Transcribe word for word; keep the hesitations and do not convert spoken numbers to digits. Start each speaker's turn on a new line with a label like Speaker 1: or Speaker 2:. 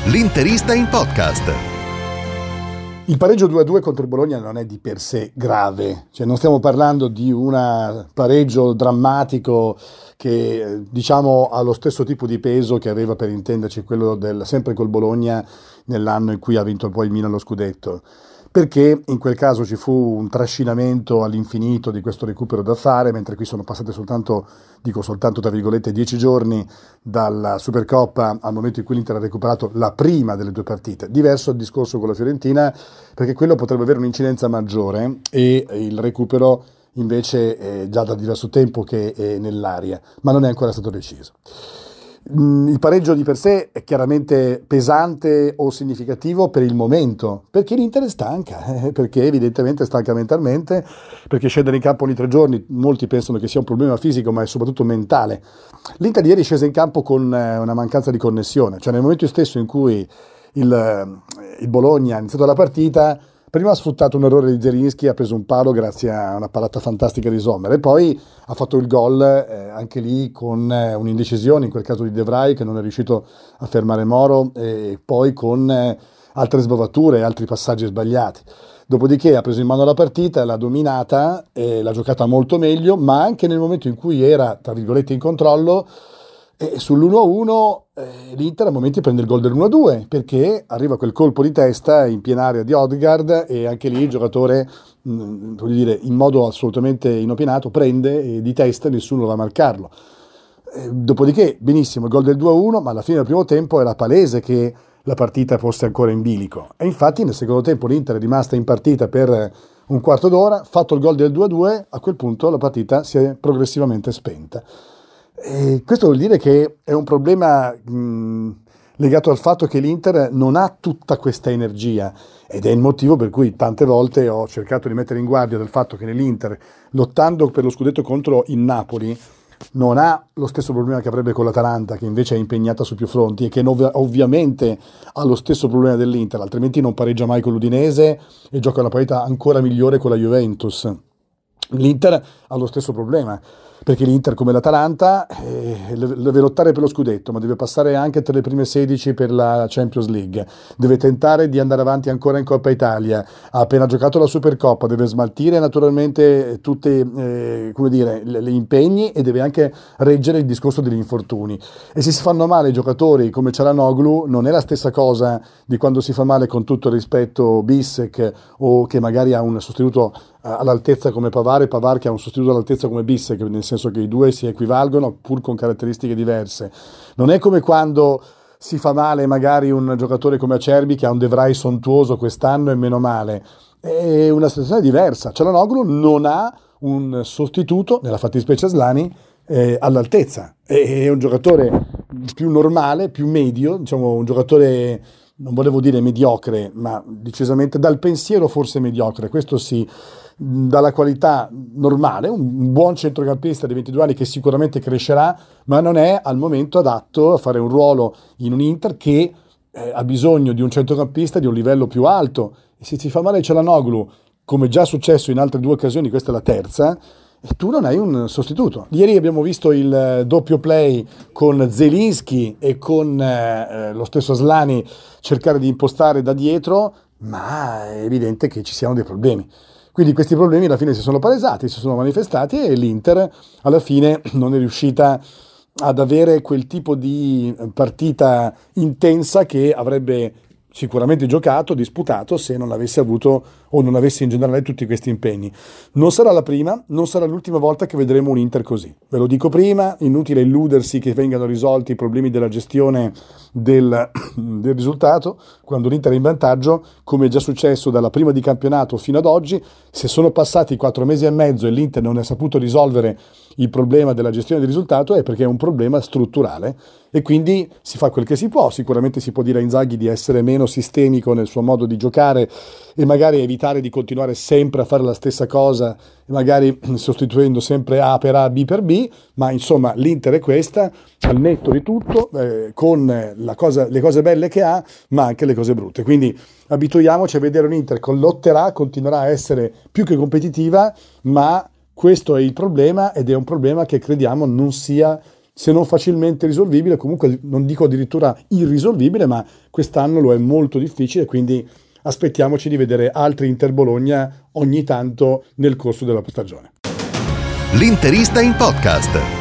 Speaker 1: L'Interista in podcast.
Speaker 2: Il pareggio due a due contro il Bologna non è di per sé grave, cioè non stiamo parlando di un pareggio drammatico che diciamo ha lo stesso tipo di peso che aveva, per intenderci, quello del sempre col Bologna nell'anno in cui ha vinto poi il Milan lo scudetto, perché in quel caso ci fu un trascinamento all'infinito di questo recupero da fare, mentre qui sono passate soltanto, dico soltanto tra virgolette, dieci giorni dalla Supercoppa al momento in cui l'Inter ha recuperato la prima delle due partite. Diverso il discorso con la Fiorentina, perché quello potrebbe avere un'incidenza maggiore e il recupero invece è già da diverso tempo che è nell'aria, ma non è ancora stato deciso. Il pareggio di per sé è chiaramente pesante o significativo per il momento, perché l'Inter è stanca, eh, perché evidentemente è stanca mentalmente, perché scendere in campo ogni tre giorni, molti pensano che sia un problema fisico, ma è soprattutto mentale. L'Inter ieri è scesa in campo con eh, una mancanza di connessione, cioè nel momento stesso in cui il, il Bologna ha iniziato la partita, prima ha sfruttato un errore di Zielinski, ha preso un palo grazie a una parata fantastica di Sommer e poi ha fatto il gol eh, anche lì con eh, un'indecisione, in quel caso di De Vrij che non è riuscito a fermare Moro, e poi con eh, altre sbavature, altri passaggi sbagliati. Dopodiché ha preso in mano la partita, l'ha dominata, e l'ha giocata molto meglio, ma anche nel momento in cui era, tra virgolette, in controllo, e sull'uno a uno eh, l'Inter a momenti prende il gol dell'uno a due, perché arriva quel colpo di testa in piena area di Odegaard e anche lì il giocatore, mh, voglio dire, in modo assolutamente inopinato prende e di testa nessuno va a marcarlo. Eh, dopodiché benissimo il gol del due a uno, ma alla fine del primo tempo era palese che la partita fosse ancora in bilico e infatti nel secondo tempo l'Inter è rimasta in partita per un quarto d'ora, fatto il gol del due a due, a quel punto la partita si è progressivamente spenta. E questo vuol dire che è un problema mh, legato al fatto che l'Inter non ha tutta questa energia ed è il motivo per cui tante volte ho cercato di mettere in guardia del fatto che nell'Inter, lottando per lo scudetto contro il Napoli, non ha lo stesso problema che avrebbe con l'Atalanta, che invece è impegnata su più fronti e che ov- ovviamente ha lo stesso problema dell'Inter, altrimenti non pareggia mai con l'Udinese e gioca una partita ancora migliore con la Juventus. L'Inter ha lo stesso problema, perché l'Inter, come l'Atalanta, eh, deve lottare per lo scudetto, ma deve passare anche tra le prime sedici per la Champions League, deve tentare di andare avanti ancora in Coppa Italia, ha appena giocato la Supercoppa, deve smaltire naturalmente tutti eh, come dire, gli impegni e deve anche reggere il discorso degli infortuni. E se si fanno male i giocatori come Çalhanoğlu non è la stessa cosa di quando si fa male, con tutto il rispetto, Bissek, o che magari ha un sostituto all'altezza come Pavard, e Pavard che ha un sostituto all'altezza come Bissek, nel senso che i due si equivalgono pur con caratteristiche diverse. Non è come quando si fa male magari un giocatore come Acerbi che ha un De Vrij sontuoso quest'anno e meno male, è una situazione diversa. Çalhanoğlu non ha un sostituto, nella fattispecie Asllani, eh, all'altezza, è, è un giocatore più normale, più medio, diciamo un giocatore, non volevo dire mediocre, ma decisamente dal pensiero forse mediocre, questo sì, dalla qualità normale, un buon centrocampista di ventidue anni che sicuramente crescerà, ma non è al momento adatto a fare un ruolo in un Inter che eh, ha bisogno di un centrocampista di un livello più alto. E se si fa male Çalhanoğlu, come già successo in altre due occasioni, questa è la terza, e tu non hai un sostituto. Ieri abbiamo visto il doppio play con Zielinski e con eh, lo stesso Asllani cercare di impostare da dietro, ma è evidente che ci siano dei problemi. Quindi questi problemi alla fine si sono palesati, si sono manifestati e l'Inter alla fine non è riuscita ad avere quel tipo di partita intensa che avrebbe sicuramente giocato, disputato, se non avesse avuto o non avesse in generale tutti questi impegni. Non sarà la prima, non sarà l'ultima volta che vedremo un Inter così. Ve lo dico prima, inutile illudersi che vengano risolti i problemi della gestione del, del risultato. Quando l'Inter è in vantaggio, come è già successo dalla prima di campionato fino ad oggi, se sono passati quattro mesi e mezzo e l'Inter non ha saputo risolvere il problema della gestione del risultato, è perché è un problema strutturale e quindi si fa quel che si può. Sicuramente si può dire a Inzaghi di essere meno sistemico nel suo modo di giocare e magari evitare di continuare sempre a fare la stessa cosa, magari sostituendo sempre A per A, B per B, ma insomma l'Inter è questa, al netto di tutto, eh, con la cosa, le cose belle che ha, ma anche le cose brutte. Quindi abituiamoci a vedere un Inter che lotterà, continuerà a essere più che competitiva, ma questo è il problema ed è un problema che crediamo non sia se non facilmente risolvibile, comunque non dico addirittura irrisolvibile, ma quest'anno lo è molto difficile, quindi aspettiamoci di vedere altri Inter Bologna ogni tanto nel corso della stagione.
Speaker 1: L'Interista in podcast.